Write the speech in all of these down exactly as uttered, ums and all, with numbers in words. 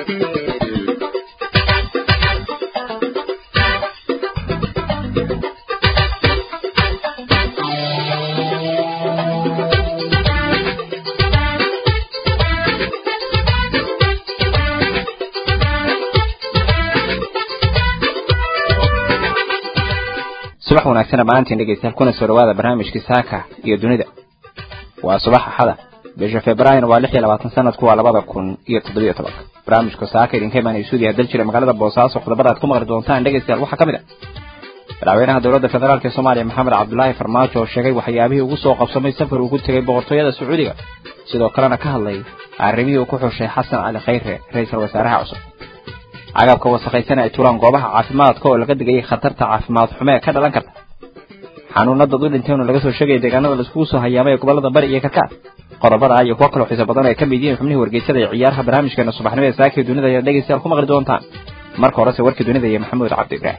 صباح ونكسنا معانتين لقيت كنا سروادة برنامج كساكا يدونيدا وصباح حدا بيجا فبراير والحية لبعض سنة كوا على بعض كون يتضبيع طبق برنامج كساكا إن كمان يسودي هدلش لمقالة بوصاص وخد برا تكون غردونتان لقيت الوحة كاملة راوينا دولة الفدرال كصوماليا محمد عبد الله فرماجو وشجعي وحيابه وقصوا قبصمي سفر وقلت جاي بغرطوية السعودية سيدو كلنا كهالله عربي وكحو الشيخ حسن على خير رئيس الوزراء عصر عقب وسقيسنا ايتوران goobaha caafimaadka oo laga digay khatarta caafimaad xumo ka dhalan karta xanuunada dul intii laga soo sheegay deegaanada la isku soo hayaamay gobolada bari iyo karkaar qorobada ay ku kala xisaab badan ay ka mid yihiin xubnihii wargeysada ciyaaraha barnaamijkeena subaxnimada saakay dunida iyo dhageystayaal ku maqli doontaan marka hore warka dunida iyo maxamuud cabdi ibraahim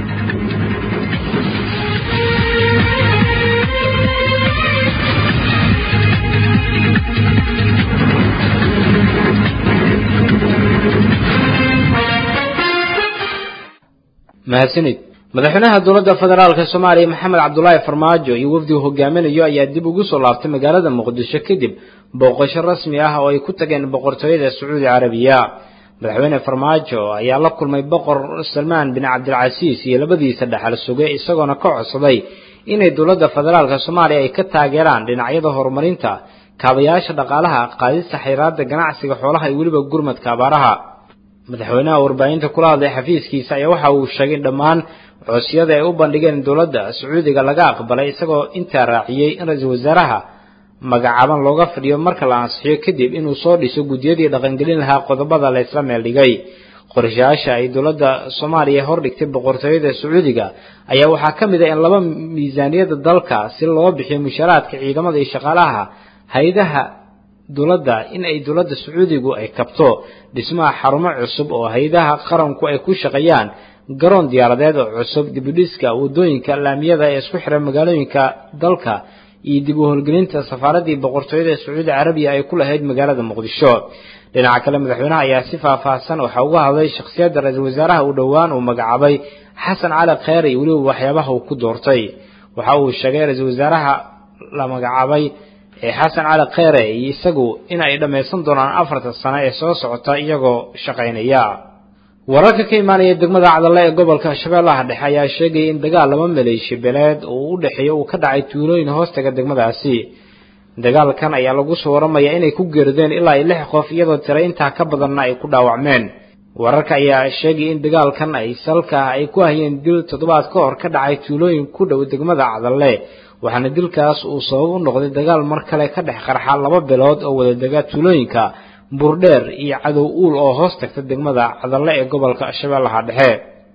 mahadsanid madaxweynaha dowladda federaalka Soomaaliya Maxamed Cabdullaahi Farmaajo iyo wafdiga hogaaminayo ayaa dib ugu soo laabtay magaalada Muqdisho kadib booqasho rasmi ah oo ay ku tageen boqortooyada Sacuudi Carabiya madaxweyne Farmaajo ayaa la kulmay boqor Salmaan bin Cabdulcasiis iyo labadiisa dhaxal suge isagoona ka codsaday inay dowladda federaalka Soomaaliya ay ka taageeraan dhinacyada horumarinta kaabayaasha dhaqaalaha qaadista xayiraadda ganacsiga xoolaha iyo waliba gurmadka abaaraha madaxweynaha warbaahinta kula hadlay xafiiskiisa ayaa waxa uu sheegay dhammaan codsiyada ay u bandhigeen dowladda Sacuudiga laga aqbalay isagoo inta raaciyay in ra'iisul wasaaraha magacaaban looga fadhiyo marka la ansixiyo kadib inuu soo dhiso gudiyadii dhaqangelin lahaa qodobada la isla meel dhigay qorshayaasha ay dowladda Soomaaliya hor dhigtay boqortooyada Sacuudiga ayaa waxa kamid ah in laba miisaaniyada dalka si loo bixiyo mushaharaadka ciidamada iyo shaqaalaha hay'adaha dowladda in ay dowladda Sacuudigu ay kabto dhismaha xarumo cusub oo hay'adaha qaranku ay ku shaqeeyaan garoon diyaaradeed oo cusub dib u dhiska wadooyinka laamiyada ee isku xiran magaalooyinka dalka iyo dib u howlgelinta safaaradii boqortooyada Sacuudi Carabiya ay ku lahayd magaalada Muqdisho dhinaca kale madaxweynaha ayaa si faahfaahsan waxa uga hadlay shakhsiyadda ra'iisul wasaaraha uu dhawaan uu magacaabay Xasan Cali Khayri iyo waliba waxyaabaha uu ku doortay waxa uu sheegay ra'iisul wasaaraha la magacaabay Xasan Cali Khayri isagu in ay dhameysan doonaan afarta sano ee soo socota iyagoo shaqeynaya wararka ka imaanaya degmada Cadale ee gobolka Shabeellaha Dhexe ayaa sheegay in dagaal laba maleeshi beeleed oo u dhaxeeyo uu ka dhacay tuulooyin hoostaga degmadaasi dagaalkan ayaa lagu soo waramayaa inay ku geerideen ilaa lix qof iyadoo tiro intaa ka badanna ay ku dhaawacmeen wararka ayaa sheegay in dagaalkan ay salka ay ku hayeen dil toddobaad ka hor ka dhacay tuulooyin ku dhow degmada Cadale waxaana dilkaas uu sabab u noqday dagaal mar kale ka dhex qarxa laba bilood oo wada daga tuulooyinka Burdheer iyo Cadow Uul oo hoos tagta degmada Cadale ee gobolka Shabeellaha Dhexe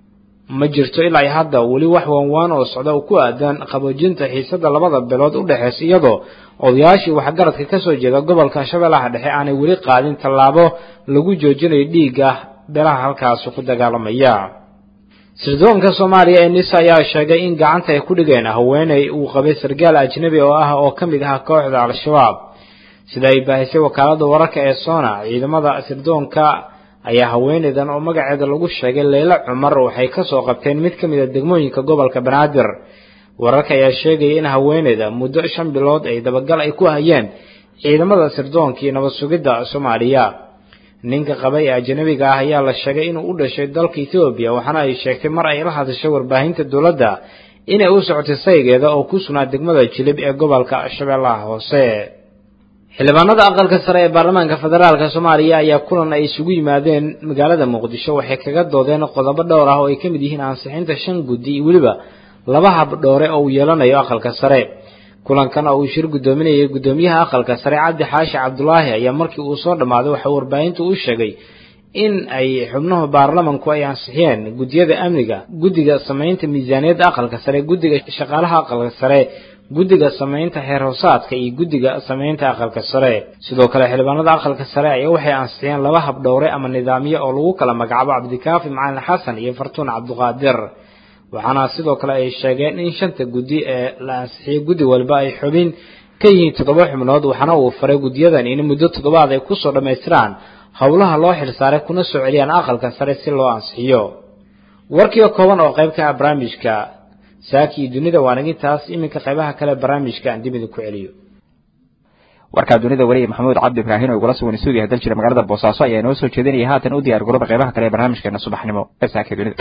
ma jirto ilaa hadda wali wax waan oo socda oo ku aadan qaboojinta xiisada labada bilood u dhaxaysa iyadoo odayaashii wax garadka ka soo jeeda gobolka Shabeellaha Dhexe aanay wali qaadin tallaabo lagu joojinayo dhiiga beelaha halkaas ku dagaalamaya sirdoonka Soomaaliya ee Nisa ayaa sheegay in gacanta ay ku dhigeen haweeney uu qabay sargaal ajnabi oo ah oo kamid ah kooxda Al-Shabaab sida ay baahisay wakaalada wararka ee Sona ciidamada sirdoonka ayaa haweeneydan oo magaceeda lagu sheegay Leila Cumar waxay ka soo qabteen mid kamid ah degmooyinka gobolka Banaadir wararka ayaa sheegay in haweeneyda muddo shan bilood ay dabagal ay ku hayeen ciidamada sirdoonka iyo nabad sugidda Soomaaliya ninka qabay ajnabiga ah ayaa la sheegay inuu u dhashay dalka Itoobiya waxaana ay sheegtay mar ay la hadashay warbaahinta dowladda inay u socotay saygeeda oo ku sugnaa degmada Jilib ee gobolka Shabeellaha Hoose xildhibaanada aqalka sare ee baarlamaanka federaalka Soomaaliya ayaa kulan ay isugu yimaadeen magaalada Muqdisho waxay kaga doodeen qodobo dhowr ah oo ay kamid yihiin ansixinta shan guddi iyo waliba laba hab dhoore oo yeelanayo aqalka sare kulankan oo uu shir gudoominayay gudoomiyaha aqalka sare Cabdi Xaashi Cabdullaahi ayaa markii uu soo dhamaaday waxa warbaahintu u sheegay in ay xubnaha baarlamaanku ay ansixiyeen gudiyada amniga gudiga sameynta miisaaniyadda aqalka sare gudiga shaqaalaha aqalka sare gudiga sameynta xeer hoosaadka iyo gudiga sameynta aqalka sare sidoo kale xildhibaanada aqalka sare ayaa waxay ansixiyeen laba hab dhowre ama nidaamyo oo lagu kala magacaabo Cabdikaafi Macalin Xasan iyo Fartuun Cabduqaadir waxaana sidoo kale ay sheegeen in shanta gudi ee la ansixiyay gudi walba ay xubin ka yihiin toddoba xubnood waxaana uu faray gudiyadan in muddo toddobaad ay ku soo dhameystiraan howlaha loo xilsaaray kuna soo celiyaan aqalka sare si loo ansixiyo warkii kooban oo qayb ka ah barnaamijka saaki dunida waanagintaas iminka qaybaha kale barnaamijka aan dib idin ku celiyo warka dunida wariye maxamuud cabdi ibraahim oo igula sugan stuudiyaha daljira magaalada boosaaso ayaa inoo soo jeedinaya haatan u diyaar garooba qaybaha kale ee barnaamijkeena subaxnimo ee saaki dunida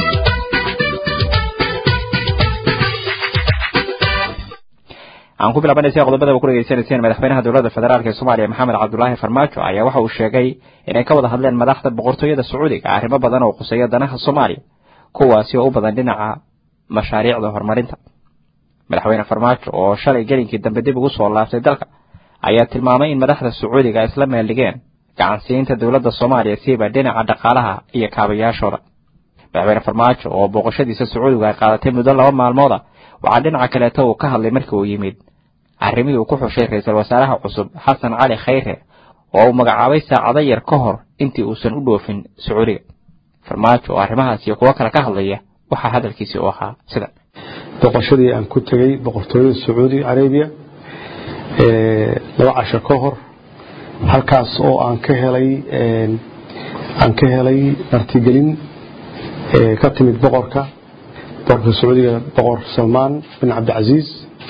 aan ku bilaabanaysa qodobada ku dhageysanayeen madaxweynaha dowladda federaalka ee Soomaaliya Maxamed Cabdullaahi Farmaajo ayaa waxa uu sheegay inay ka wada hadleen madaxda boqortooyada Sacuudiga arrimo badan oo quseeya danaha Soomaaliya kuwaasi oo u badan dhinaca mashaariicda horumarinta madaxweyne Farmaajo oo shalay gelinkii dambe dib ugu soo laabtay dalka ayaa tilmaamay in madaxda Sacuudiga ay isla meel dhigeen gacansiinta dowladda Soomaaliya siiba dhinaca dhaqaalaha iyo kaabayaashooda madaxweyne Farmaajo oo boqoshadiisa Sacuudiga ay qaadatay muddo laba maalmood waxa dhinaca kale uu ka hadlay markii uu yimid arrimihii uu ku xushay ra'iisul wasaaraha cusub Xasan Cali Khayre oo uu magacaabay saacado yar ka hor intii uusan u dhoofin Sacuudiga Farmaajo oo arrimahaas iyo kuwa kale ka hadlaya waxa hadalkiisa uu ahaa sida boqoshadii aan ku tagay boqortooyada Sacuudi Arabiya ee laba casho ka hor halkaas oo aan ka helay aan ka helay martigelin ee ka timid boqorka boqorka Sacuudiga boqor Salman bin Abdul Aziz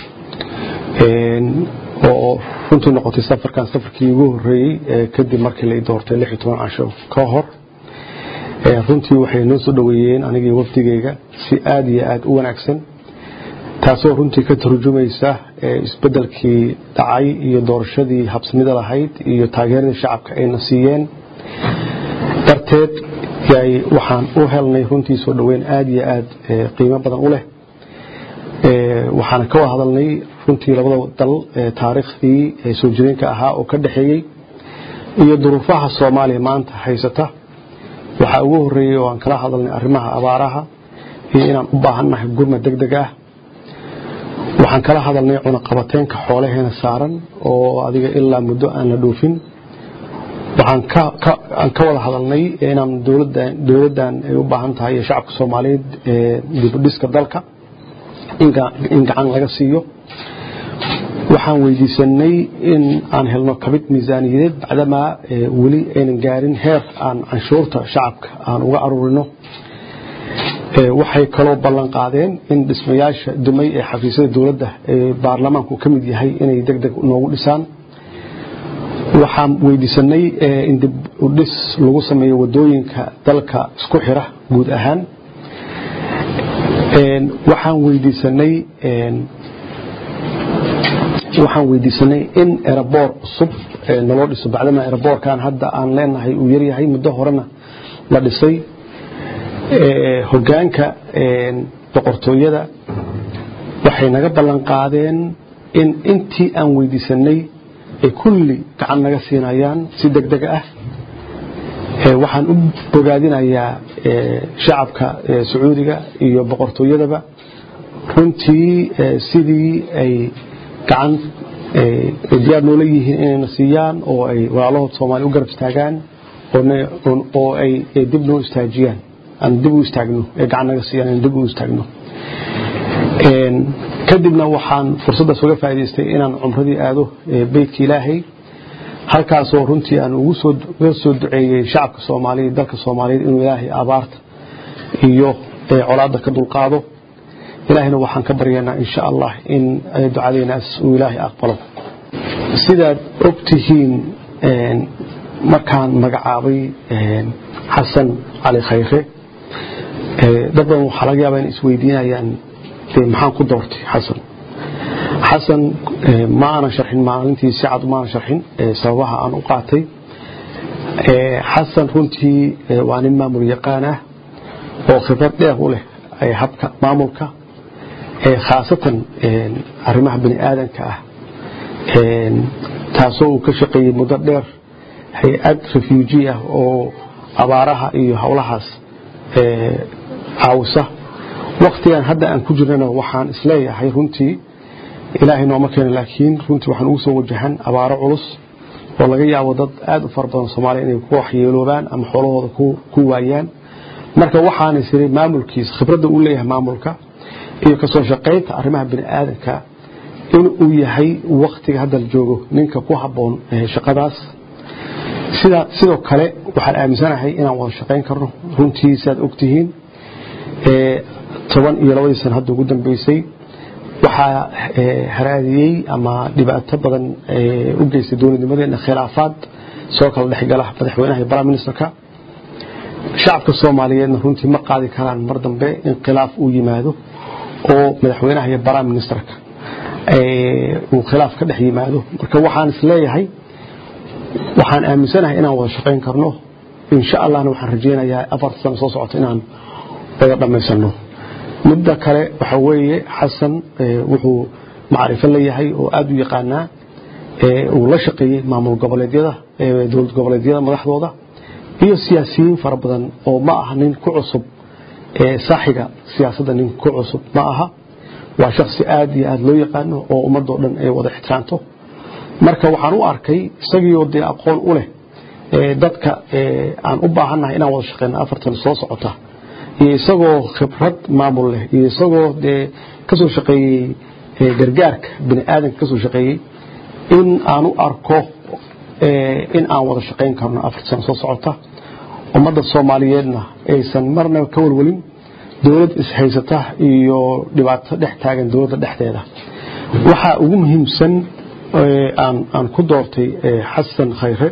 oo runtii noqotay safarkan safarkii ugu horeeyay kadib markii la doortay lix iyo toban casho ka hor runtii waxay noo soo dhaweeyeen anigii wafdigeyga si aad iyo aad u wanaagsan taasoo runtii ka turjumaysa isbedelkii dhacay iyo doorashadii habsamida lahayd iyo taageeradii shacabka ay na siiyeen darteed yaay waxaan u helnay runtii soo dhaweyn aad iyo aad qiimo badan u leh waxaan ka wada hadalnay runtii labada dal taariikhdii soo jireenka ahaa oo ka dhaxeeyay iyo duruufaha Soomaaliya maanta haysata waxa ugu horeeyay oo aan kala hadalnay arrimaha abaaraha iyo inaan u baahanahay gurmad degdeg ah waxaan kala hadalnay cunaqabateenka xoolaheena saaran oo adiga ilaa muddo aan la dhoofin waxaan ka aan ka wada hadalnay inaan dawladda dawladdan ay u baahan tahay shacabka Soomaaliyeed ee dib u dhiska dalka in gacan laga siiyo waxaan weydiisanay in aan helno kabid miisaaniyadeed bacdama wali aynan gaarin heer aan canshuurta shacabka aan uga aruurino waxay kaloo ballan qaadeen in dhismayaasha dumay ee xafiisyada dawladda ee baarlamaanku ka mid yahay inay degdeg noogu dhisaan waxaan weydiisanay in dib u dhis lagu sameeyo wadooyinka dalka isku xira guud ahaan waxaan weydiisanay waxaan weydiisanay in airport cusub naloo dhiso bacdama airportkan hadda aan leenahay uu yar yahay muddo horena la dhisay hogaanka boqortooyada waxay naga ballan qaadeen in intii aan weydiisanay ay kulli gacan naga siinayaan si degdeg ah waxaan u bogaadinayaa shacabka Sacuudiga iyo boqortooyadaba runtii sidii ay gacan diyaar noo leeyihiin inay siiyaan oo ay walaalahood Soomaali u garab istaagaan oo ay dib noo istaajiyaan aan dib u istaagno ee gacan naga siiyaan dib u istaagno kadibna waxaan fursadda soo faa'iideystay inaan umradii aado beedka Ilaahay halkaas oo runtii aan ugu soo soo duceeyay shacabka Soomaaliyeed dalka Soomaaliyeed inuu Ilaahay abaarta iyo colaadda ka dulqaado ilaahayna waxaan ka baryaynaa insha Allah in ducadeenaas uu Ilaahay aqbalo sida ogtihiin markaan magacaabay Xasan Cali Khayre dadban waxa laga yaabaa in isweydiinayaan maxaan ku doortay Xasan Xasan ma ana sharxin maalintii si cad ma ana sharxin sababaha aan u qaatay Xasan runtii waa nin maamul yaqaan ah oo khibrad dheer u leh habka maamulka khaasatan arrimaha bini aadanka ah taasoo uu ka shaqeeyay muddo dheer hay'ad refugee ah oo abaaraha iyo hawlahaas caawisa waqtigan hadda aan ku jirnana waxaan isleeyahay runtii ilaahay nooma keenay laakiin runtii waxaan ugu soo wajahan abaaro culus oo laga yaabo dad aad u far badan Soomaaliya inay ku waxyeeloobaan ama xoolahooda ku ku waayaan marka waxaan isiri maamulkiisa khibradda uu leeyahay maamulka iyo ka soo shaqeynta arrimaha bini aadanka in uu yahay waqtiga hadda la joogo ninka ku haboon shaqadaas sida sidoo kale waxaan aaminsanahay inaan wada shaqayn karno runtii saad ogtihiin ee toban iyo laba sano hadda ugu dambeysay waxaa haraadiyay ama dhibaato badan u geystay dowladnimadeena khilaafaad soo kala dhexgala madaxweynaha iyo prime ministerka shacabka Soomaaliyeedna runtii ma qaadi karaan mar dambe in khilaaf uu yimaado oo madaxweynaha iyo prime ministerka ee uu khilaaf ka dhex yimaado marka waxaan isleeyahay waxaan aaminsanahay inaan wada shaqayn karno insha Allah waxaan rajeynayaa afar sano soo socota inaan wada dhameysano midda kale waxa weeye Xasan wuxuu macrifo leeyahay oo aad u yaqaana ee uu la shaqeeyay maamul goboleedyada ee dowlad goboleedyada madaxdooda iyo siyaasiyiin fara badan oo ma aha nin ku cusub ee saaxiga siyaasadda nin ku cusub ma aha waa shakhsi aad iyo aad loo yaqaano oo ummadoo dhan ay wada ixtiraamto marka waxaan u arkay isagii oo aqoon u leh ee dadka ee aan u baahanahay inaan wada shaqeyno afartan soo socota iyo isagoo khibrad maamul leh iyo isagoo de ka soo shaqeeyay gargaarka bini aadanka ka soo shaqeeyay in aan u arko ee in aan wada shaqeyn karno afartan soo socota ummadda Soomaaliyeedna aysan marna ka walwalin dawlad is haysata iyo dhibaato dhex taagan dawladda dhexdeeda waxa ugu muhiimsan aan aan ku doortay Xasan Khayre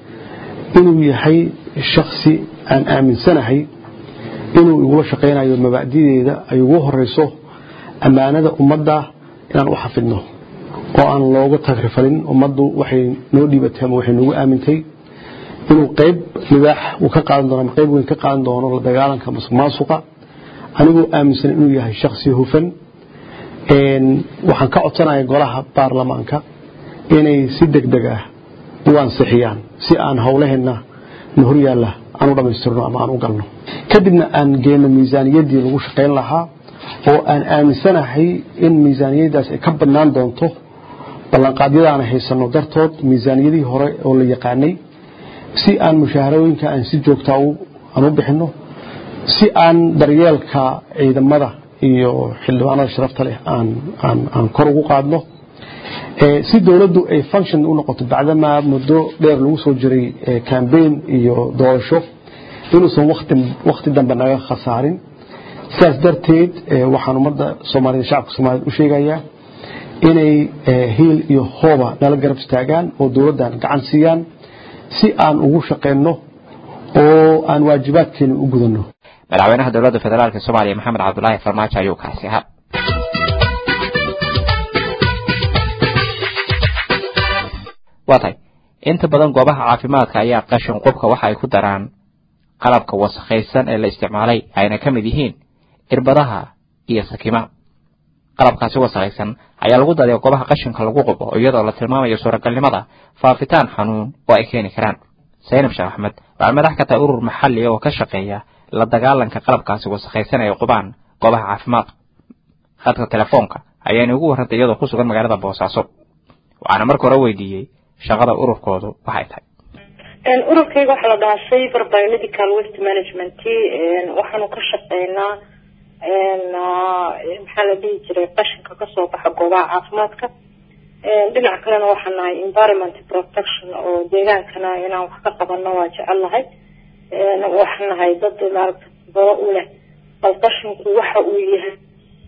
inuu yahay shakhsi aan aaminsanahay inuu ugu shaqeynayo mabaadi'deeda ay ugu horeyso amaanada ummadda inaan u xafidno oo aan looga tagrifalin ummaddu waxay noo dhibatay ama waxay nagu aamintay inuu qayb libaax uu ka qaadan doono qayb weyn ka qaadan doono la dagaalanka musuqmaasuqa anigoo aaminsan inuu yahay shakhsi hufan een waxaan ka codsanayaa golaha baarlamaanka inay si degdeg ah u ansixiyaan si aan hawlaheena hor yaala aan u dhameystirno ama aan u galno kadibna aan geeno miisaaniyadii lagu shaqeyn lahaa oo aan aaminsanahay in miisaaniyadaas ay ka badnaan doonto ballanqaadyada haysano dartood miisaaniyadii hore oo la yaqaanay si aan mushaharooyinka aan si joogto ah aan u bixino si aan daryeelka ciidamada iyo xildhibaanada sharafta leh aan aan aan kor ugu qaadno ee si dawladdu ay function u noqoto bacdama muddo dheer lagu soo jiray campaign iyo doorasho inuusan waqti waqti dambe naga khasaarin sidaas darteed waxaan ummadda Soomaaliyeed shacabka Soomaaliyeed u sheegayaa inay heel iyo hooba nala garab istaagaan oo dawladdan gacan siiyaan si aan ugu shaqeyno oo aan waajibaadkeena u gudano madaxweynaha dowladda federaalka Soomaaliya Maxamed Cabdullaahi Farmaajo ayuu kaasi ahaa waatay inta badan goobaha caafimaadka ayaa qashin qubka waxa ay ku daraan qalabka wasakhaysan ee la isticmaalay ayna ka mid yihiin irbadaha iyo sakimaha qalabkaasi wasakhaysan ayaa lagu daray goobaha qashinka lagu qubo iyadoo la tilmaamayo suuragalnimada faafitaan xanuun oo ay keeni karaan Saynab Sheekh Axmed waa madax ka tahay urur maxalli oo ka shaqeeya la dagaalanka qalabkaasi wasakhaysan ee qubaan goobaha caafimaadka khadka telefoonka ayaa ugu warantay iyadoo ku sugan magaalada Boosaaso waxaana markii hore weydiiyay shaqada ururkoodu waxay tahay een ururkayga waxa la dhahaa Safer Biomedical Waste Management een waxaanu ka shaqeynaa een maxaa la dhihi jiray qashinka ka soo baxa goobaha caafimaadka een dhinaca kalena waxaan nahay environment protection oo deegaankana inaan wax ka qabanno waa jecelahay een waxaan nahay dad maaragtay boo u leh bal qashinku waxa uu yahay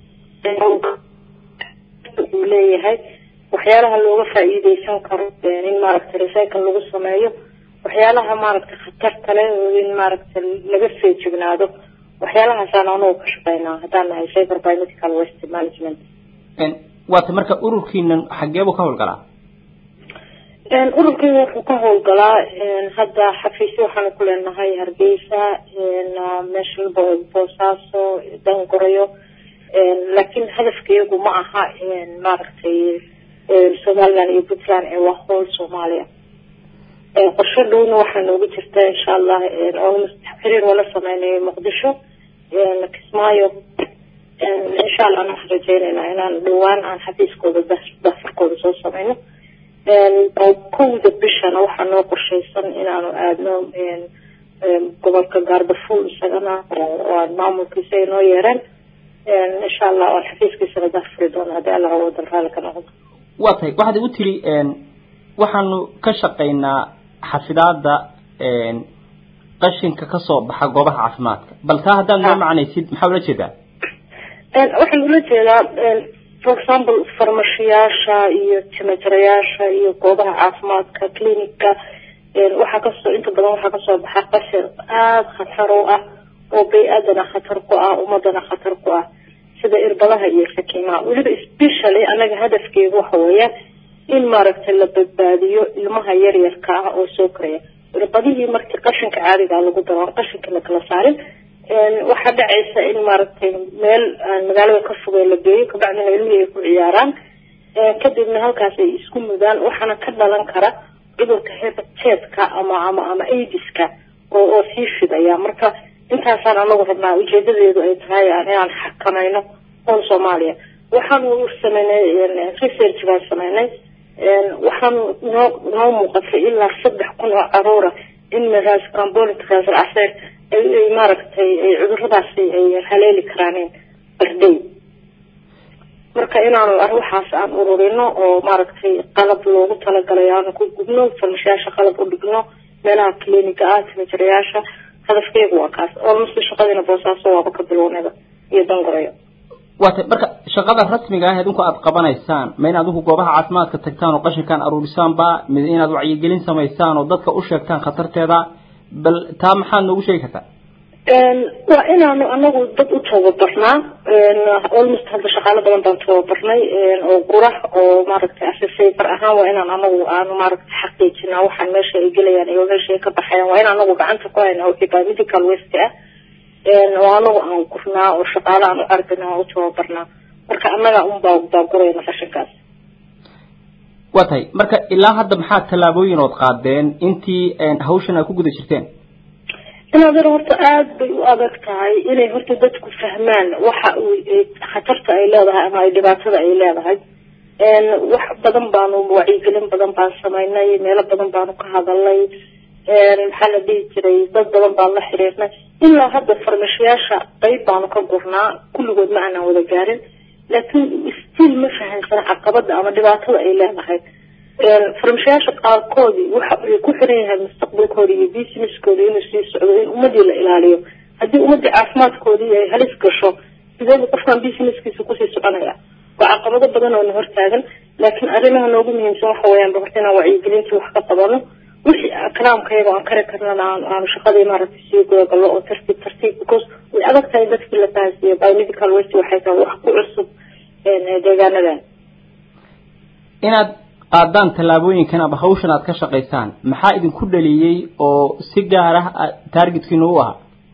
uu leeyahay waxyaalaha looga faa'iideysan karo in maaragtay recycle lagu sameeyo waxyaalaha maaragtay khatarta leh in maaragtay laga feejignaado waxyaalahaas aan anoo ka shaqeynaa hadaan nahay Safer Biomedical Waste Management een waata marka ururkiinan xageebo ka howlgalaa een ururkiigu wuxuu ka howlgalaa een hadda xafiisyo waxaan ku leenahay Hargeysa een meesha Boosaaso Dangoroyo een laakiin hadafkeegu ma aha een maaragtay Soomaaliland iyo Puntland ee waa hool Soomaaliya ee qorshe dhowna waxaa noogu jirta insha Allah oo xiriir wala sameeyay Muqdisho ee Kismaayo ee insha Allah waxaan rajaynaynaa inaan dhawaan aan xafiiskooda daafurkooda soo sameeyno ee kowda bishana waxaa noo qorshaysan inaanu aadno ee gobolka Gaardafuul isagana oo maamulkiisa inoo yeereen ee insha Allah oo xafiiskiisa daafuri doona hadii Allah uu dalraal ka noqdo waatay waxaad u tiri een waxaanu ka shaqeynaa xafidaada een qashinka ka soo baxa goobaha caafimaadka bal taa hadaan noo macnaysid maxaa ula jeedaa een waxaan ula jeedaa for example farmashiyaasha iyo timajarayaasha iyo goobaha caafimaadka klinika een waxa ka soo inta badan waxa ka soo baxa qashin aad khatar u ah oo bay'adana khatar ku ah ummadana khatar ku ah sida irbadaha iyo sakiimaha waliba especially anaga hadafkeedu waxa weeye in maaragtay la badbaadiyo ilmaha yar yarka ah oo soo koraya irbadihii markii qashinka caadiga lagu daro qashinka la kala saarin een waxa dhacaysa in maaragtay meel magaalada ka fog la geeyo ka bacdina ilmihii ay ku ciyaaraan ee kadibna halkaas ay isku mudaan waxana ka dhalan kara cudurka hepatitis-ka ama ama ama AIDS-ka oo oo sii fidaya marka intaasaan anagu rabnaa ujeedadeedu ay tahay inaan xakamayno oo Soomaaliya waxaan u sameynay research baan sameynay een waxaan noo noo muuqatay ilaa saddex kun oo caruur in meelaas carbonic acid ay maaragtay ay cuduradaasi ay haleeli karaan barday marka inaanu arwaxaas aan ururino oo maaragtay qalab loogu talagalay aan ku gubno farmashiyaasha qalab u dhigno meelaha klinika ah timajarayaasha hadafkeedu waa kaas oo musu shaqadina boosaaso waa ka bilowneeda iyo dangoreyo waata marka shaqada rasmiga ah idinku aad qabanaysaan ma inaad ugu goobaha caafimaadka tagtaan oo qashinkan aruurisaan ba mid inaad wacyigelin sameysaan oo dadka u sheegtaan khatarteeda bal taa maxaad noogu sheegi kartaa een waa inaanu anagu dad u tababarnaa een almost hadda shaqaale badan baan tababarnay een oo qurax oo maaragtay asasay far ahaan waa inaan anagu aanu maaragtay xaqiijinaa waxaan meesha ay gelayaan iyo meesha ay ka baxayaan waa inaan anagu gacanta ku haynaa wixii medical waste ah een waa anagu aan kurnaa oo shaqaale aan u argnaa oo tababarnaa marka anaga un baa baa gurayna qashinkaas watay marka ilaa hadda maxaa talaabooyin oo qaadeen intii een hawshan ay ku guda jirteen inaad horta aad bay u adag tahay inay horta dadku fahmaan waxa uu khatarta ay leedahay ama ay dhibaatada ay leedahay een wax badan baan u wacyigelin badan baan sameynay meelo badan baan ka hadalay een maxaa la dhihi jiray dad badan baan la xiriirnay ilaa hadda farmashiyaasha qayb baan ka gurnaa kulligood ma aanan wada gaarin laakiin still ma fahansan caqabada ama dhibaatada ay leedahay een farmashiyaasha qaarkoodii waxa ay ku xiran yahay mustaqbalkooda iyo businesskooda inuu sii socdo in ummadii la ilaaliyo haddii ummadii caafimaadkoodii ay halis gasho sidee qofkan businesskiisa kusii soconaya waa caqabado badan oo hortaagan laakiin arrimaha noogu muhiimsan waxa weeyaan boqortina wacyigelinta wax ka qabano wixii kalaamkayga aan kare karnana aan shaqadii maaragtay sii go'galo oo tartiib tartiib because way adag tahay dadkii la fahansiiyo biomedical waste waxay tahay wax ku cusub een deegaanadan inaad qaadaan talaabooyinkan ama hawshan aad ka shaqaysaan maxaa idinku dhaliyay oo si gaar ah targetkiinu u ahaa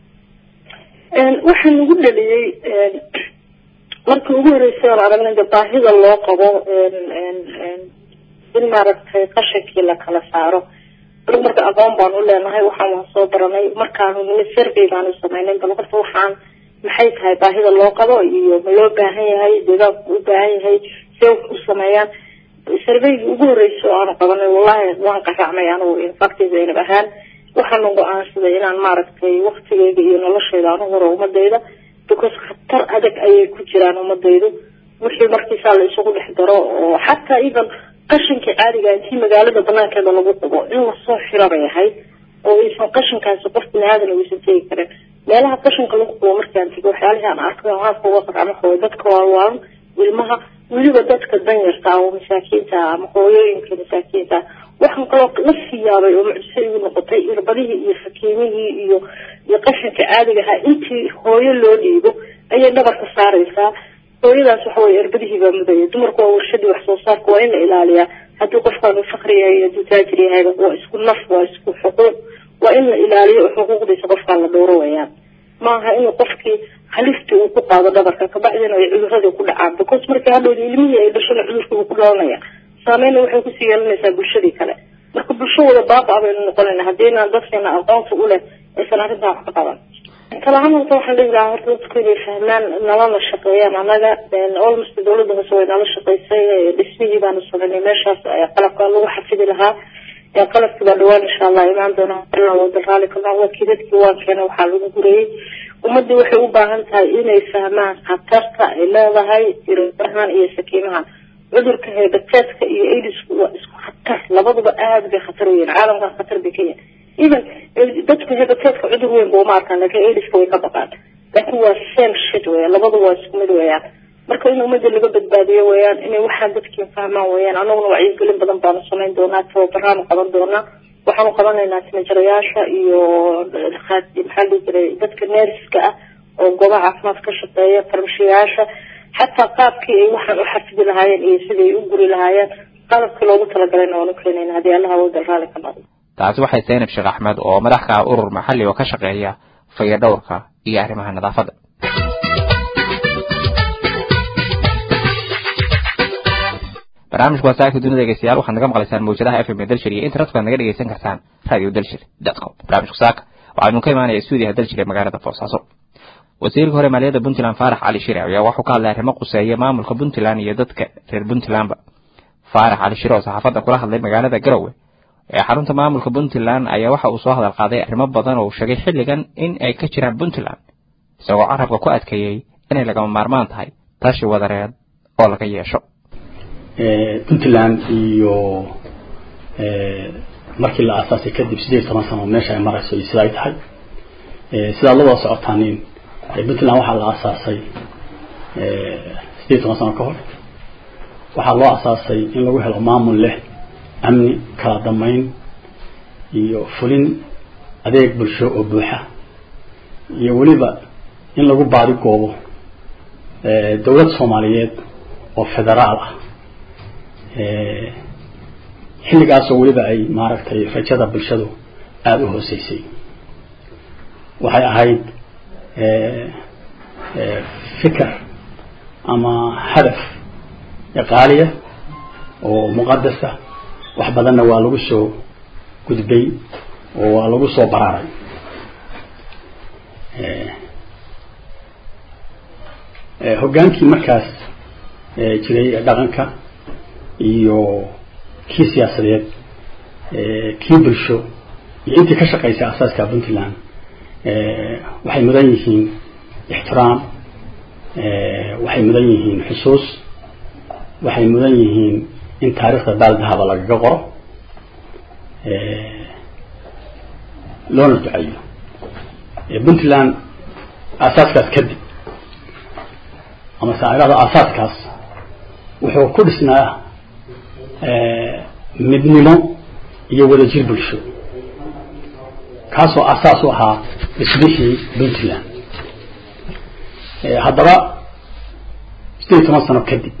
een waxaan ugu dhaliyay een markii ugu horeysay aan aragnay baahida loo qabo een een in maaragtay qashinkii la kala saaro marka aqoon baan u leenahay waxaan soo baranay markaan survey baan u sameynay bal horta waxaan maxay tahay baahida loo qabo iyo ma loo baahan yahay deegaanku u baahan yahay si uu sameeyaan survey ugu horeysay aan qabanay wallahi waan qaraacnay anigu in fact zaynab ahaan waxaan go'aansaday inaan maaragtay waqtigeyga iyo noloshayda aan hore umadayda because khatar adag ayay ku jiraan umadaydu wixii markiisa la isugu dhex daro oo xataa even qashinka caadiga intii magaalada banaankeeda lagu qubo in la soo xiro bay ahayd oo aysan qashinkaasi qof bini'aadan uusan tegi karin meelaha qashinka lagu qubo markaan tigo waxyaalaha aan arkay waxaan kuga qaracno xooy dadka waa ilmaha weliba dadka danyarta ah oo masaakiinta ah ama hooyooyinka masaakiinta waxaan kaloo la siyaabay oo mucjisa igu noqotay irbadihii iyo fakiimihii iyo iyo qashinka caadiga ah intii hooyo loo dhiibo ayay dhabarka saaraysaa hooyadaas waxa way irbadihii baa mudaya dumarku waa warshadii wax soo saarka waa in la ilaaliyaa haddii qofkaan uu faqri yahay iyo hadduu taajir yahay waa isku naf waa isku xuquuq waa in la ilaaliyo xuquuqdiisa qofkaan la dhowro wayaan maaha inuu qofkii halistii uu ku qaado dhabarka kabacdina ay cudurrada ku dhacaan because markii hadhowda ilmihii ay dhashana cudurkii uu ku dhalanaya saameynna waxay kusii yeelanaysaa bulshadii kale marka bulsho wada baaba baynu noqonayna haddiina dadkeena aqoonta u leh aysan arrintaa wax ka qaban talahaan horta waxaan dhihi lahaa horta dadku inay fahmaan nalana shaqeeyaan annaga almost dawladda hoose way nala shaqaysay dhismihii baanu sameynay meeshaas qalabka lagu xafidi lahaa qalabkii baa dhawaan insha allah imaan doona wada raali ka noqda kidadkii waan keena waxaa lagu gurayay ummadii waxay u baahan tahay inay fahmaan khatarta ay leedahay irbahan iyo sakiimahan cudurka hepatitis iyo AIDS waa isku khatar labadaba aad bay khatar weyn caalamka khatar bay ka yihiin even dadka hepatitis cudur weyn buu ma arkaan laakiin AIDS way ka baqaan laakiin waa same shit weeyaan labadaba waa isku mid weeyaan marka in umada laga badbaadiyo weeyaan inay waxaan dadkii fahmaan weeyaan anaguna wacyigelin badan baan samayn doonaa tababaraan qaban doonaa waxaan u qabanaynaa timajarayaasha iyo maxaa la jiray dadka neerska ah oo goobaha caafimaad ka shaqeeya farmashiyaasha xataa qaabkii ay waxaan u xafidi lahaayeen iyo sidai u guri lahaayeen qalabkii loogu talagalay waan u keenaynaa haddii allaha wada raali ka noqdo taasi waxay Zainab Sheekh Axmed oo madax ka ah urur maxalli oo ka shaqeeya fayadhowrka iyo arrimaha nadaafadda barnaamijku waa saaka dunida dhegeystayaal waxaad naga maqlaysaan mawjadaha F M Dalshir iyo internetka naga dhegeysan kartaan radio dalshir dot com barnaamijku saaka waxaanu ka imaanaya stuudiyaha Dalshir ee magaalada Boosaaso wasiirka hore maaliyadda Puntland Faarax Cali Shire ayaa wuxuu ka hadlay arrimo quseeya maamulka Puntland iyo dadka reer Puntland Faarax Cali Shire oo saxaafadda kula hadlay magaalada Garowe ee xarunta maamulka Puntland ayaa waxa uu soo hadal qaaday arrimo badan oo sheegay xilligan in ay ka jiraan Puntland isagoo carabka ku adkeeyay inay laga maarmaan tahay tashi wadareed oo laga yeesho Puntland iyo markii la asaasay kadib sideed iyo toban sano meesha ay marayso sida ay tahay sida la wada socotaaneen Puntland waxa la asaasay sideed iyo toban sano ka hor waxa loo asaasay in lagu helo maamul leh amni kala damayn iyo fulin adeeg bulsho oo buuxa iyo waliba in lagu baari goobo dawlad Soomaaliyeed oo federaal ah xilligaas oo waliba ay maaragtay rajada bulshadu aad u hooseysay waxay ahayd fikir ama hadaf qaaliya oo muqaddas ah wax badanna waa lagu soo gudbay oo waa lagu soo bararay ee hogaankii markaas jiray dhaqanka iyo kii siyaasadeed ee kii bulsho iyo intii ka shaqeysay asaaska Puntland ee waxay mudan yihiin ixtiraam ee waxay mudan yihiin xusuus waxay mudan yihiin in taariikhda baaldahaba laga qoro ee loona duceeyo ee Puntland asaaskaas kadib ama saacadaha asaaskaas wuxuu ku dhisnaa midnimo iyo wada jir bulsho kaasoo asaas u ahaa isbixii Puntland haddaba sideed iyo toban sano kadib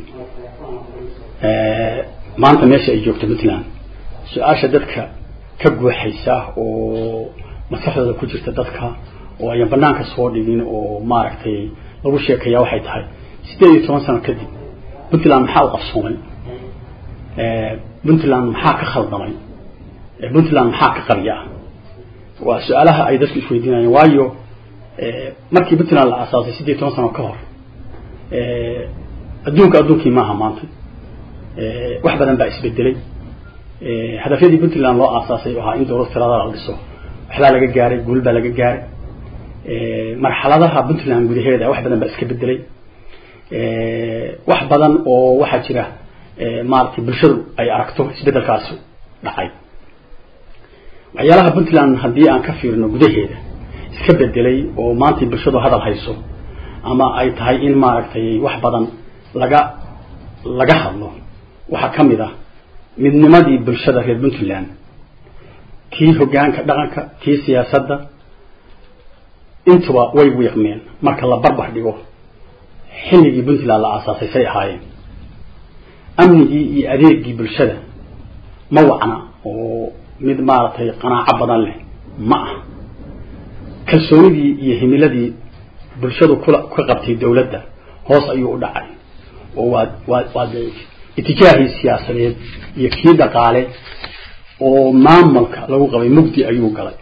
maanta meesha ay joogto Puntland su'aasha dadka ka guuxaysa oo maskaxdooda ku jirta dadka oo ay banaanka soo dhigin oo maaragtay lagu sheekaya waxay tahay sideed iyo toban sano kadib Puntland maxaa u qabsoomay Puntland maxaa ka khaldamay Puntland maxaa ka qabiya waa su'aalaha ay dadku isweydiinayaan waayo markii Puntland la asaasay sideed iyo toban sano ka hor adduunka adduunkii maaha maanta wax badan baa isbedelay hadafyadii Puntland loo asaasay waxa in dowlad tirada la dhiso waxba laga gaaray guul baa laga gaaray marxaladaha Puntland gudaheeda wax badan baa iska bedelay wax badan oo waxa jira maartay bulshadu ay aragto isbedelkaas dhacay waxyaalaha Puntland hadii aan ka fiirno gudaheeda iska bedelay oo maanta bulshadu hadal hayso ama ay tahay in maartay wax badan laga laga hadlo waxa kamid ah midnimadii bulshada reer Puntland kii hogaanka dhaqanka kii siyaasadda intuba way wiiqmeen marka la barbar dhigo xilligii Puntland la asaasay say ahaayeen amnigii iyo adeegii bulshada ma wacna oo mid maartay qanaaco badan leh ma ah kalsoonidii iyo himiladii bulshadu kula ka qabtay dawladda hoos ayuu u dhacay oo waa waa اتجاهي سياسيين يكيد قاله وماملك لو قبي مجدي أيوه قال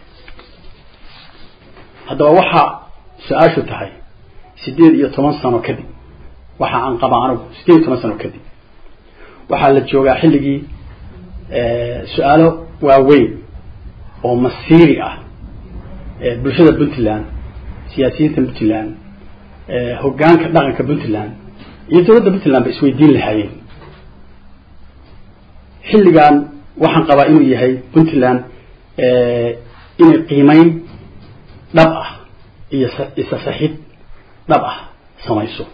هذا وحى سأشو تهاي سدير يتمن سنة كذي وحى عن قبع عرب سدير يتمن سنة كذي وحى للجوجا حلقي اه سؤاله ووين ومسيرية اه برشة بنتلان سياسيين بنتلان اه هجان كدغن كبنتلان يتولد بنتلان بسوي دين الحيين xilligan waxaan qabaa inuu yahay Puntland ee inay qiimeyn dhab ah iyo isa saxid dhab ah samayso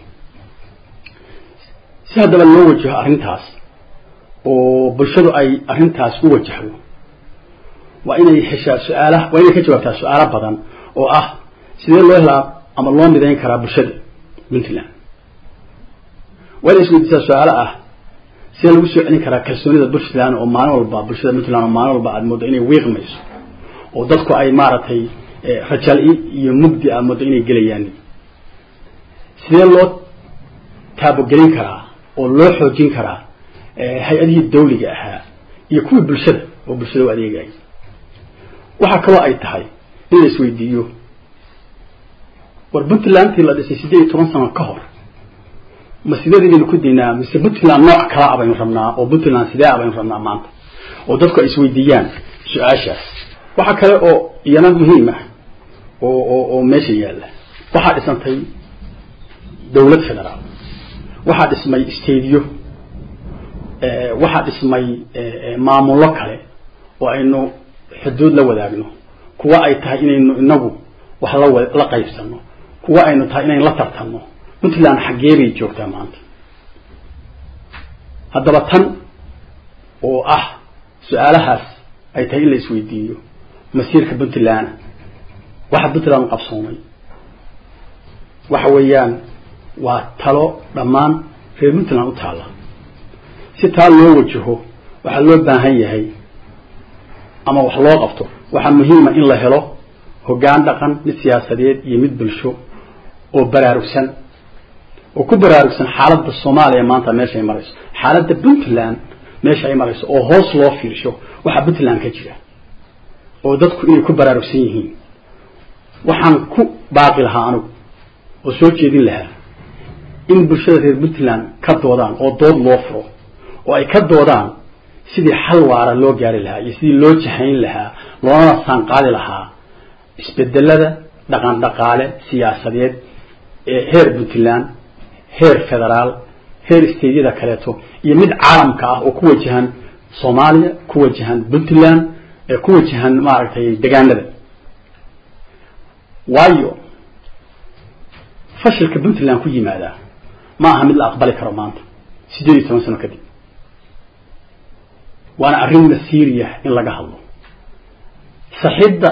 si hadaba loo wajaho arrintaas oo bulshadu ay arrintaas u wajahdo waa inay heshaa su'aalaha waa inay ka jawaabtaa su'aalo badan oo ah sidee loo helaa ama loo midayn karaa bulshada Puntland waa inay isweydiisaa su'aalo ah sidee lagu soo celin karaa kalsoonida Puntland oo maalin walba bulshada Puntland oo maalin walba aad moodo inay wiiqmayso oo dadku ay maaratay rajal iyo mugdi ah moodo inay gelayaan sidee loo taabogelin karaa oo loo xoojin karaa hay'adihii dawliga ahaa iyo kuwa bulshada oo bulshada u adeegay waxa kale ay tahay in la isweydiiyo war Puntland la dhisay siddeed iyo toban sano ka hor ma sideedii ku diinaa mise Puntland nooc kala ah baynu rabnaa oo Puntland sidee ah baynu rabnaa maanta oo dadku ay isweydiiyaan su'aashaas waxa kale oo iyana muhiim ah oo oo oo meesha yaala waxa dhisantay dawlad federaal waxa dhismay stadiyo ee waxa dhismay maamulo kale oo aynu xuduud la wadaagno kuwa ay tahay inaynu inagu wax la la qaybsano kuwa aynu tahay inaynu la tartano Puntland xageeray joogtaa maanta haddaba tan oo ah su'aalahaas ay tahay in la isweydiiyo masiirka Puntland waxa Puntland qabsoomay waxa weeyaan waa talo dhammaan reer Puntland u taala si taa loo wajaho waxa loo baahan yahay ama wax loo qabto waxa muhiim ah in la helo hoggaan dhaqan mid siyaasadeed iyo mid bulsho oo baraarugsan oo ku baraarugsan xaaladda Soomaaliya maanta meesha ay marayso xaaladda Puntland meesha ay marayso oo hoos loo fiirsho waxa Puntland ka jira oo dadku inay ku baraarugsan yihiin waxaan ku baaqi lahaa anigu oo soo jeedin lahaa in bulshada reer Puntland ka doodaan oo dood loo furo oo ay ka doodaan sidii xal waara loo gaari lahaa iyo sidii loo jahayn lahaa loona saan qaadi lahaa isbedelada dhaqan dhaqaale siyaasadeed ee heer Puntland heer federaal heer isteediyada kaleeto iyo mid caalamka ah oo ku wajahan Soomaaliya ku wajahan Puntland ee ku wajahan maaragtay deegaanada waayo fashilka Puntland ku yimaada ma aha mid la aqbali karo maanta siddeed iyo toban sano kadib waana arrin masiiriya in laga hadlo saxidda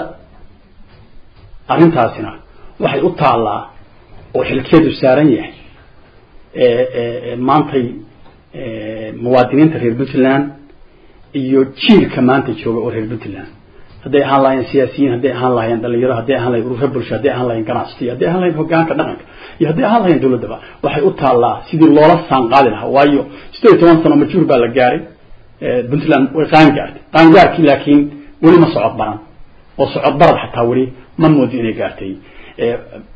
arrintaasina waxay u taalaa oo xilkeedu saaran yahay ee ee maantay ee muwaadiniinta reer Puntland iyo jiilka maanta jooga oo reer Puntland hadday ahaan lahayn siyaasiyiin hadday ahaan lahayn dhalinyaro hadday ahaan lahayn ururada bulshada hadday ahaan lahayn ganacsiga hadday ahaan lahayn hoggaanka dhaqanka iyo hadday ahaan lahayn dawladda waxay u taalaa sidii loola saan qaadi lahaa waayo siddeed iyo toban sano majhuur baa la gaaray ee Puntland way qaan gaartay qaan gaarkii laakiin weli ma socod baran oo socod barad xataa weli ma moodi inay gaartay ee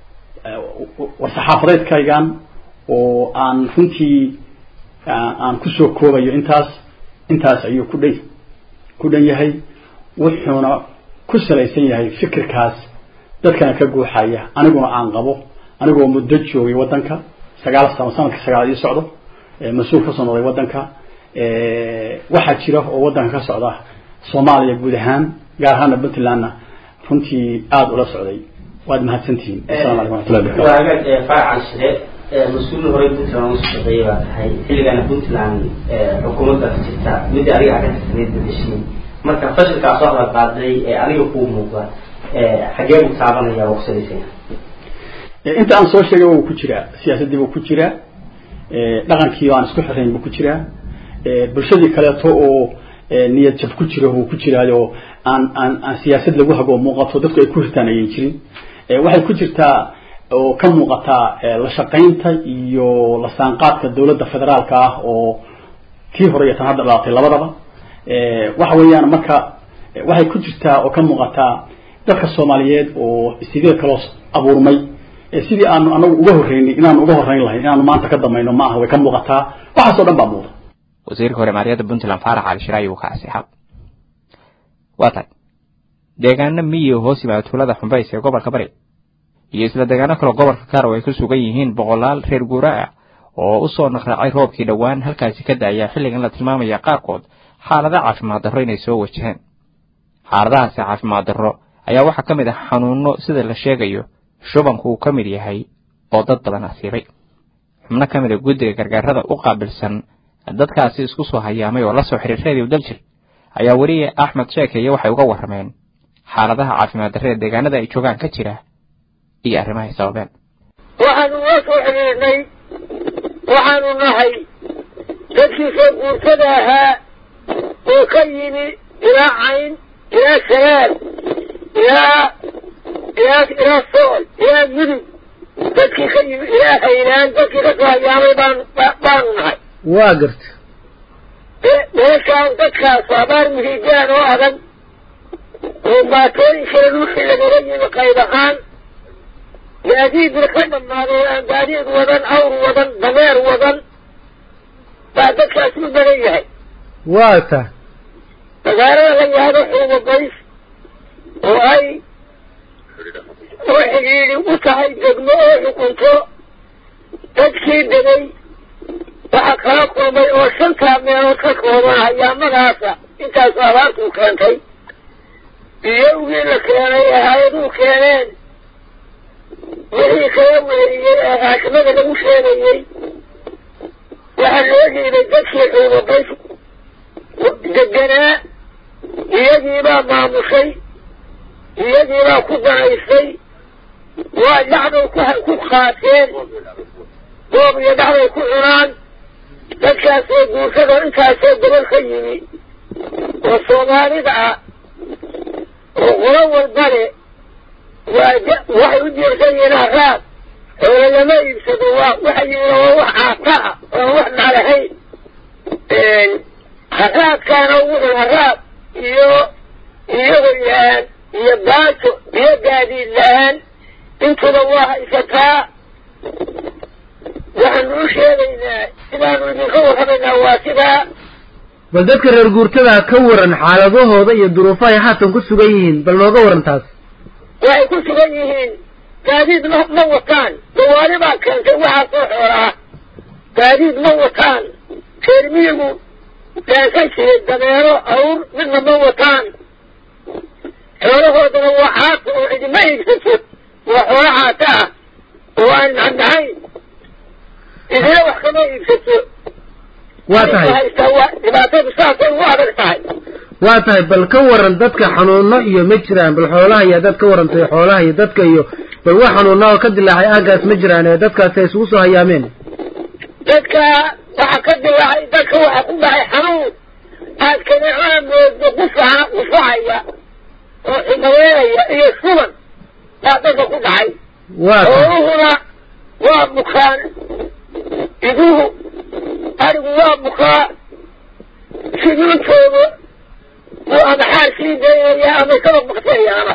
warsaxaafadeedkaygan oo aan runtii aan ku soo koobayo intaas intaas ayuu ku dhay ku dhan yahay wuxuuna ku salaysan yahay fikirkaas dadkana ka guuxaya aniguna aan qabo anigoo muddo joogay wadanka sagaal sano sanadka sagaal iyo socdo ee mas'uul ka soo noqday wadanka ee waxa jira oo wadanka ka socda Soomaaliya guud ahaan gaar ahaan Puntland runtii aad ula socday waad mahadsantihiin assalaamu alaykum wa rahmatullahi wa barakatuh waaga faacan shire mas'uul hore Puntland oo shaqeeyay waa tahay xilligan Puntland xukuumadda jirta mid adiga ka tirsanay dadashiin marka fashilka soo qaaday ee aniga ku muuqda ee xagee u taabanaya waqtigiisa inta aan soo sheegay uu ku jira siyaasadii uu ku jira ee dhaqankii aan isku xirnayn uu ku jira ee bulshadii kale oo niyad jab ku jira uu ku jiraayo aan aan aan siyaasad lagu hago muuqato dadku ay ku hirtaanayeen jirin ee waxay ku jirtaa oo ka muuqata la shaqaynta iyo la saanqaadka dawladda federaalka ah oo tii hore iyo tan hadda dhalatay labadaba ee waxa weeyaan marka waxay ku jirtaa oo ka muuqata dadka Soomaaliyeed oo sidoo kale abuurmay sidii aan anagu uga horeynay inaan uga horeyn lahayn inaan maanta ka damayno ma aha way ka muuqataa waxa soo dhan baa muuqda wasiirka hore maariyada Puntland Faarax Ali Shiraay uu ka asixab waata deegaanada miyi hoos yimaado tuulada Xumbays ee gobolka Bari iyo isla deegaano kale gobolka Kaaro ay ku sugan yihiin boqolaal reer guuraa oo u soo naqraacay roobkii dhawaan halkaasi ka daaya xilligan la tilmaamaya qaarkood xaalada caafimaad darro inay soo wajaheen xaaladahaasi caafimaad darro ayaa waxaa ka mid ah xanuunno sida la sheegayo shubanku uu ka mid yahay oo dad badan asiibay xubno ka mid a guddiga gargaarada u qaabilsan dadkaasi isku soo hayaamay oo la soo xiriir radio daljir ayaa weriye axmed sheekeeye waxay uga warrameen xaaladaha caafimaad darree deegaanada ay joogaan ka jira iyo arrimahay sababeen waxaanu noo soo xiriirnay waxaanu nahay dadkii soo guurtada ahaa oo ka yimi ilaa cayn ilaa sagaal ilaa ilaa ilaa sool ilaa mudug dadkii ka yimi ilaa haylaan dadkii ka soo hayaamay baanu baanu nahay waa garta meeshaan dadkaas abaar muhiijaan oo adag oo baatooyinkeedu wixii lagala yimi qayb ahaan gaadiidna ka dhammaaday aan gaadiid wadan awr wadan dameer wadan baa dadkaas u badan yahay waa ta magaalada la yahdo xuuba bays oo ay oo xidhiidhi u tahay degmo oo xukunto dadkii degay waxaa kala kulmay oo shantaa meelood ka kooban hayaamadaasa intaasu abaartuu keentay biyowgii la keenay ee hay-aduu keeneen wixii kala weeriyey ee raashimada lagu sheegayey waxaa loo dhiibay dadkii xuubabays deganaa iyagiibaa maamushay iyagiibaa ku danaysay waa dhacday ku qaateen goob iyo dhacday ku cunaan dadkaasoo guursada intaasoo gobol ka yimi oo soomaalida ah oo qolo walbale waa waxay u diirsan yihiin haraad xoolo lama iibsado waa waxa yimi waa wax caata ah oo wax nalahayn haraadkaana wuxuu haraad iyo iyago la-aan iyo baajo iyo gaadiid la-aan intuba waa haysataa waxaanu u sheegaynaa sidaanu idinka warramaynaa waa sidaa bal dadka reer guurtada ka waran xaaladahooda iyo duruufahay haatan ku sugan yihiin bal nooga waran taas waxay ku sugan yihiin gaadiid ma ma wataan dawaali baa keentay waxaasoo xoola ah gaadiid ma wataan reermiyigu daansan jiray dameero awr midna ma wataan xoolahoodana waa caata oo cidima iibsato waa xoolo caata ah oo aan macnahayn idina wax kama iibsato waa tahay dhibaatadu saasay u adag tahay waa tahay bal ka waran dadka xanuuno iyo ma jiraan bal xoolaha iyo dad ka warantay xoolaha iyo dadka iyo bal wax xanuuna oo ka dilaacay aagaas ma jiraan ee dadkaasi ay isugu soo hayaameen dadka waxa ka dilaacay dadka waxa ku dhacay xanuun aad kaneecona moodo qufaca qufacaya oo xumadeynaya iyo suban baa dadka ku dhacay waa xooluhuna waa bukaan iduhu arigu waa bukaa siduu joogo uu ama xaar sii daynaya ama kaba bakteeyaana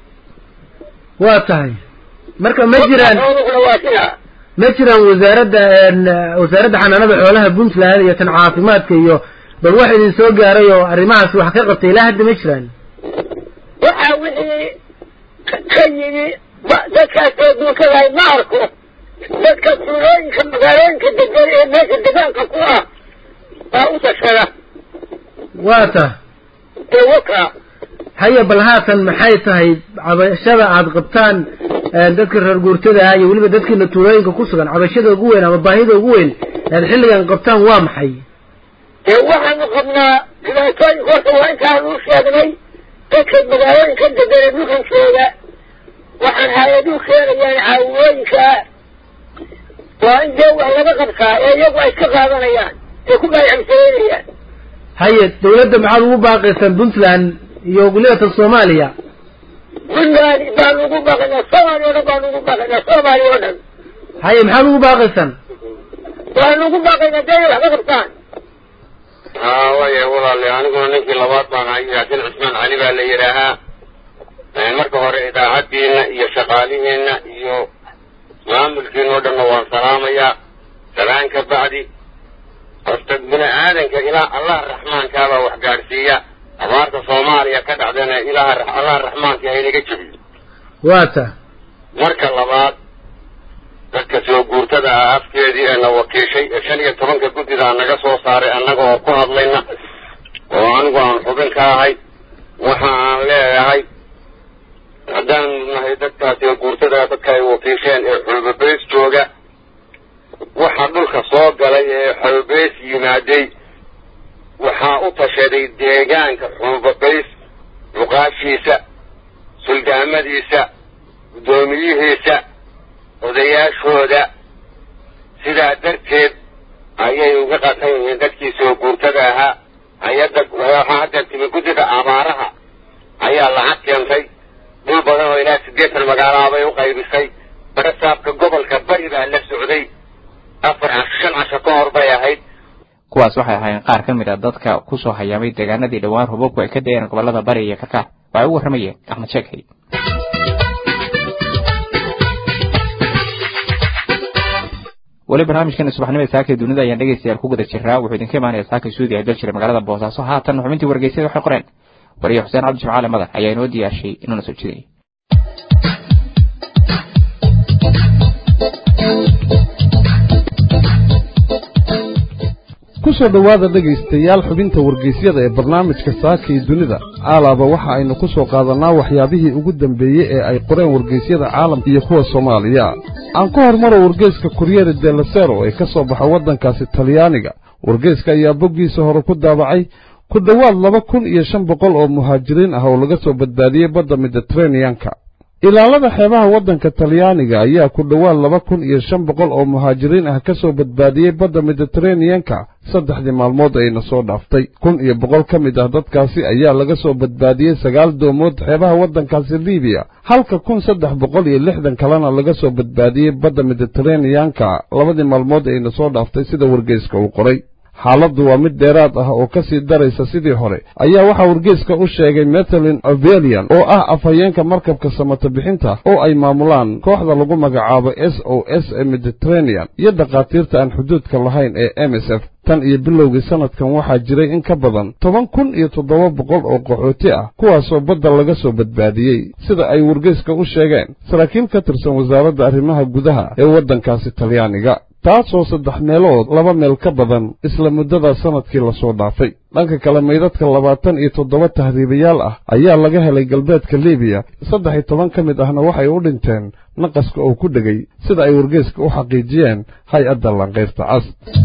waa tahay marka ma jiraan xooluhuna waa sidaa ma jiraan wasaaradda wasaaradda xanaanada xoolaha puntland iyo tan caafimaadka iyo bal wax idin soo gaaray oo arrimahaas wax ka qabtay ilaa hadda ma jiraan waxaa wixii ka yimi dadkaas oo duunkadahay ma arko dadka tuulooyinka magaalooyinka degan ee meesha degaanka ku ah baa u tashada waa ta ee waka haya bal haatan maxay tahay cabashada aad qabtaan dadka reer guurtada ah iyo weliba dadkiina tuulooyinka ku sugan cabashada ugu weyn ama baahida ugu weyn aad xilligan qabtaan waa maxay ee waxaanu qabnaa dhibaatooyinka horta waa intaanu u sheegnay dadka magaalooyinka degan ee dhulkankooda waxaan hay-aduhu keenayaan caawiyooyinka waa in dee wax laga qabtaa ee iyagu ay ka qaadanayaan ee ku gaayacamsaynayaan haye dawladda maxaad ugu baaqaysaan puntland iyo guliyata soomaaliya puntland baanu ugu baaqaynaa soomaaliya o dhan baanu ugu baaqaynaa soomaaliya oo dhan haye maxaad ugu baaqaysaan waanu ugu baaqaynaa dee wax ka qabtaan haa waya walaale aniguna ninkii labaad baan ahay yaasin cusmaan cali baa la yidhaahaa marka hore idaacaddiina iyo shaqaalihiina iyo maamulkiina oo dhanna waan salaamayaa salaan ka bacdi horta bini aadanka ilaa allah raxmaankaabaa wax gaadhsiiya abaarta soomaaliya ka dhacdana ilaah allah raxmaanka haynaga jebiyo waa ta marka labaad dadka soo guurtada ah afkeedii ee na wakiishay ee shan iyo tobanka guddidaa naga soo saaray annaga oo ku hadlayna oo anigu aan xubin ka ahay waxa aan leeyahay haddaan nahay dadkaasi guurtada dadka ay wakiisheen ee xulbabays jooga waxa dhulka soo galay ee xulbabays yimaaday waxaa u tashaday deegaanka xulbabays luqaashiisa suldaamadiisa guddoomiyihiisa odayaashooda sidaa darteed ayay uga qatan yihiin dadkii soo guurtada ahaa hay-adda waxaa hadda timi guddida abaaraha ayaa lacag keentay dhul badan oo ilaa siddeetan magaalaha bay u qaybisay barasaabka gobolka bari baa la socday afar shan casho ka hor bay ahayd kuwaas waxay ahaayeen qaar ka mid ah dadka ku soo hayaamay deegaanadii dhowaan hubabku ay ka dayeen gobollada bari iyo karkaar waxay u warramayeen axmed sheekhay weli barnaamijkan subaxnimada saaka dunida ayaan dhegaystayaal ku guda jiraa wuxuu idinka imaanaya saaka suudiya dal jira magaalada boosaaso haatan xubintii wargeysyada waxay qoreen wariye xuseen cabdi jimcaale madar ayaa inoo diyaarshay inuuna soo jeediyay kusoo dhowaada dhegaystayaal xubinta wargeysyada ee barnaamijka saaka iyo dunida aalaaba waxa aynu ku soo qaadanaa waxyaabihii ugu dambeeyey ee ay qoreen wargeysyada caalamka iyo kuwa soomaaliya aan ku hormaro wargeyska kuryere delasero ee ka soo baxa waddankaasi talyaaniga wargeyska ayaa boggiisa hore ku daabacay ku dhowaad laba kun iyo shan boqol oo muhaajiriin ah oo laga soo badbaadiyey badda mediteraneanka ilaalada xeebaha waddanka talyaaniga ayaa ku dhowaad laba kun iyo shan boqol oo muhaajiriin ah ka soo badbaadiyey badda mediteraneanka saddexdii maalmood ayna soo dhaaftay kun iyo boqol ka mid ah dadkaasi ayaa laga soo badbaadiyey sagaal doomood xeebaha waddankaasi libiya halka kun saddex boqol iyo lixdan kalena laga soo badbaadiyey badda mediteraneanka labadii maalmood ayna soo dhaaftay sida wargeyska uu qoray xaaladdu waa mid dheeraad ah oo ka sii daraysa sidii hore ayaa waxaa wargeyska u sheegay methelin avelian oo ah afhayeenka markabka samata bixinta oo ay maamulaan kooxda lagu magacaabo s o s ee mediteranean iyo dhakhaatiirta aan xuduudka lahayn ee m s f tan iyo bilowgii sanadkan waxaa jiray in ka badan toban kun iyo toddoba boqol oo qaxooti ah kuwaasoo badda laga soo badbaadiyey sida ay wargeyska u sheegeen saraakiil ka tirsan wasaaradda arrimaha gudaha ee waddankaasi talyaaniga taasoo saddex meelood laba meel ka badan isla muddada sanadkii lasoo dhaafay dhanka kale maydadka labaatan iyo toddoba tahriibayaal ah ayaa laga helay galbeedka libiya saddex iyo toban ka mid ahna waxay u dhinteen naqaska oo ku dhegay sida ay wargeyska u xaqiijiyeen hay-adda lanqayrta cas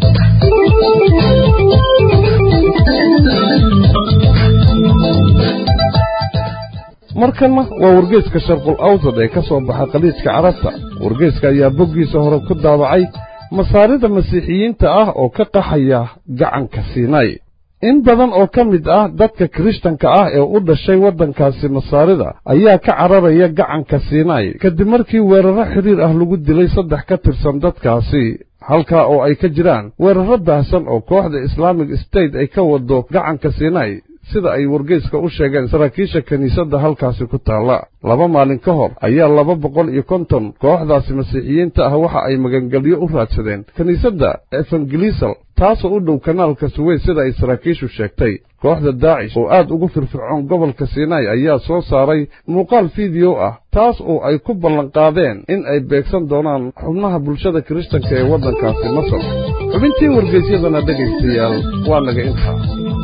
markanna waa wargeyska sharqul awsad ee ka soo baxa khaliijka carabta wargeyska ayaa boggiisa hore ku daabacay masaarida masiixiyiinta ah oo ka qaxaya gacanka siinay in badan oo ka mid ah dadka kirishtanka ah ee u dhashay waddankaasi masaarida ayaa ka cararaya gacanka siinay kadib markii weerarro xidhiir ah lagu dilay saddex ka tirsan dadkaasi halkaa oo ay ka jiraan weerarro baahsan oo kooxda islaamic state ay ka wado gacanka siinay sida ay wargeyska u sheegeen saraakiisha kiniisadda halkaasi ku taalla laba maalin ka hor ayaa laba boqol iyo konton kooxdaasi masiixiyiinta ah waxa ay magangelyo u raadsadeen kiniisadda evangelisal taasoo u dhow kanaalka suweys sida ay saraakiishu sheegtay kooxda daacish oo aad ugu firfircoon gobolka siinay ayaa soo saaray muuqaal fiideo ah taas oo ay ku ballanqaadeen in ay beegsan doonaan xubnaha bulshada kirishtanka ee waddankaasi masar xubintii wargeysyadana dhegaystayaal waa naga intaa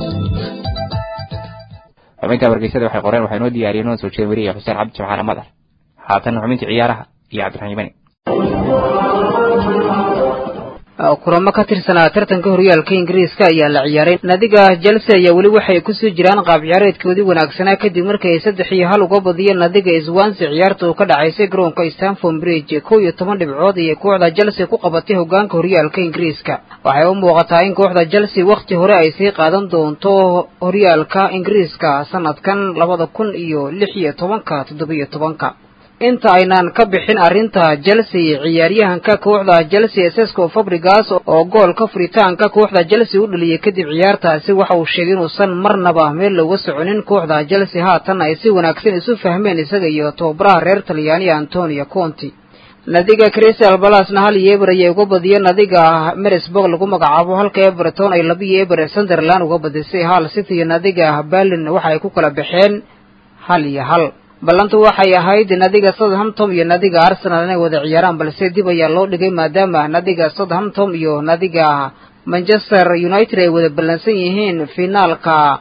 xubinta wargeysyada waxay qoreen waxay noo diyaariyeen oo soo jeedin wariye xuseen cabdi jimcaale madar haatan xubintii ciyaaraha iyo cabdiraxmaan kulamo ka tirsanaa tartanka horyaalka ingiriiska ayaa la ciyaaray naadiga Chelsea ayaa weli waxay ku soo jiraan qaab ciyaareedkoodii wanaagsanaa kadib markii ay saddex iyo hal uga badiyeen naadiga Swansea ciyaarta oo ka dhacaysay garoonka Stamford Bridge kow iyo toban dhibcood iyo kooxda Chelsea ku qabatay hogaanka horyaalka ingiriiska waxay u muuqataa in kooxda Chelsea waqti hore ay sii qaadan doonto horyaalka ingiriiska sanadkan labada kun iyo lix iyo tobanka toddoba iyo tobanka inta aynaan ka bixin arrinta Chelsea ciyaaryahanka kooxda Chelsea Cesco Fabregas oo goolka furitaanka kooxda Chelsea u dhaliyay kadib ciyaartaasi waxa uu sheegay inuu san marnaba meel looga soconin kooxda Chelsea haatan ay si wanaagsan isu fahmeen isaga iyo tababaraha reer Talyaani Antonio Conte nadiga Crystal Palace hal yeebar ay uga badiyeen nadiga Middlesbrough lagu magacaabo halka Everton ay laba yeebar Sunderland uga badisay hal City iyo nadiga Burnley waxa ay ku kala baxeen hal iyo hal ballantu waxay ahayd nadiga Southampton iyo nadiga Arsenal inay wada ciyaaraan balse dib ayaa loo dhigay maadaama nadiga Southampton iyo nadiga Manchester United ay wada ballansan yihiin finaalka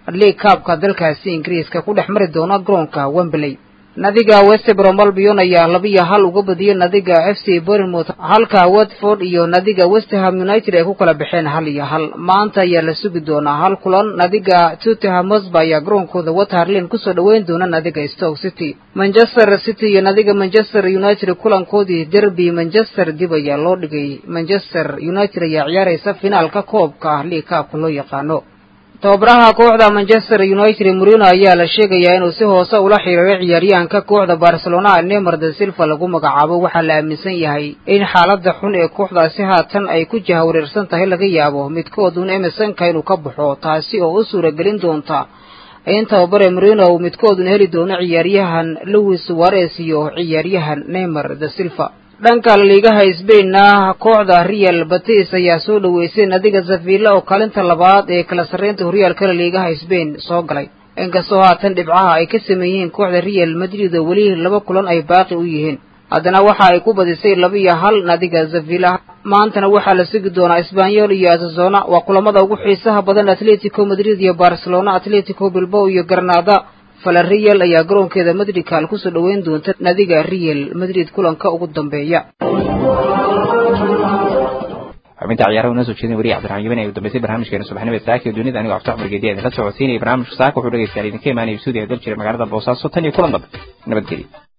league cupka dalkaasi ingiriiska ku dhex mari doona garoonka Wembley. nadiga West Brom Albion ayaa laba iyo hal uga badiyay nadiga F C Bournemouth halka Watford iyo nadiga West Ham United ay ku kala baxeen hal iyo hal. maanta ayaa la sugi doonaa hal kulan nadiga Tottenham Hotspur ayaa garoonkooda Waterloo ku soo dhaweyn doona nadiga Stoke City. Manchester City iyo nadiga Manchester United kulankoodii derby Manchester dib ayaa loo dhigay. Manchester United ayaa ciyaaraysa finaalka koobka League Cup loo yaqaano. tababaraha kooxda Manchester United Mourinho ayaa la sheegayaa inuu si hoose ula xiriiray ciyaaryahanka kooxda Barcelona Neymar da Silva lagu magacaabo. waxaa la aaminsan yahay in xaaladda xun ee kooxdaasi haatan ay ku jahwareersan tahay laga yaabo midkood uu Emerson ka inuu ka baxo, taasi oo u suuragelin doonta in tababare Mourinho uu midkood u heli doono ciyaaryahan Luis Suarez iyo ciyaaryahan Neymar da Silva. dhanka liigaha Spain kooxda Real Betis ayaa soo dhaweysay nadiga Sevilla oo kaalinta labaad ee kala sareynta horyaalka liigaha Spain soo galay. inkastoo haatan dhibcaha ay ka sameeyeen kooxda Real Madrid oo wali laba kulan ay baaqi u yihiin, haddana waxa ay ku badisay laba iyo hal nadiga Sevilla. maantana waxaa la sugi doonaa Espanyol iyo Osasuna. waa kulamada ugu xiisaha badan Atletico Madrid iyo Barcelona, Atletico Bilbao iyo Granada. Villarreal ayaa garoonkeeda Madrid kaal ku soo dhaweyn doonta nadiga Real Madrid kulanka ugu dambeeya. xubinta ciyaaraha una soo jeedin wariye Cabdiraxmaan Yimane ee dambeysay barnaamijkeena subaxnimo ee saaka dunida aniga Cabdi Axmed Geediye la socodsiinay barnaamijka saaka wuxuu dhageystayaa idinka imaanay suudiga dal jira magaalada Boosaaso tan iyo kulan dambe nabadgelyo.